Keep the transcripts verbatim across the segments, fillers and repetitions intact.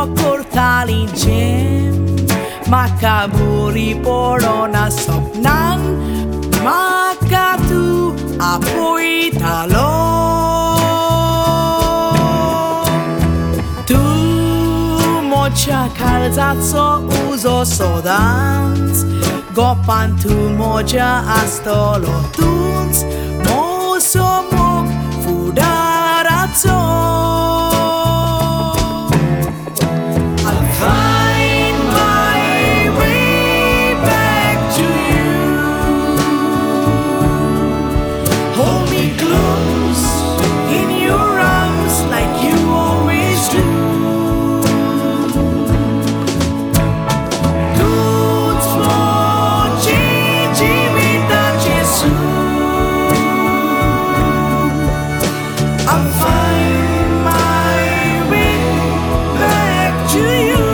kurtali gym makaburi porona sopnan makatu apoy talo tu mocha kalzazzo uso sodans gopan tu moja astolo tuns moso mok fudarazzo I'll find my way back to you hold me close in your arms like you always do I'll find my way back to you.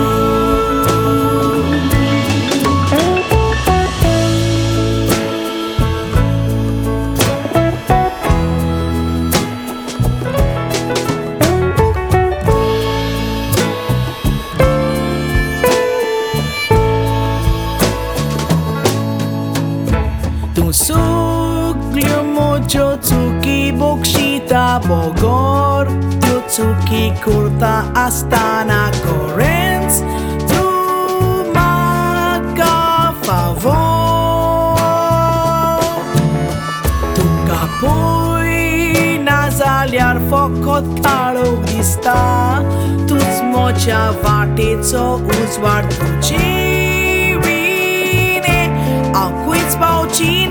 Tusuglio mojo tsuki bokshita Bogor Tutsuki kurta Astana Korenz Tu maka favor Tu kapoi nazaliar fokot kalogista Tu smocha vartico uzvar tu civine Au quiz baucine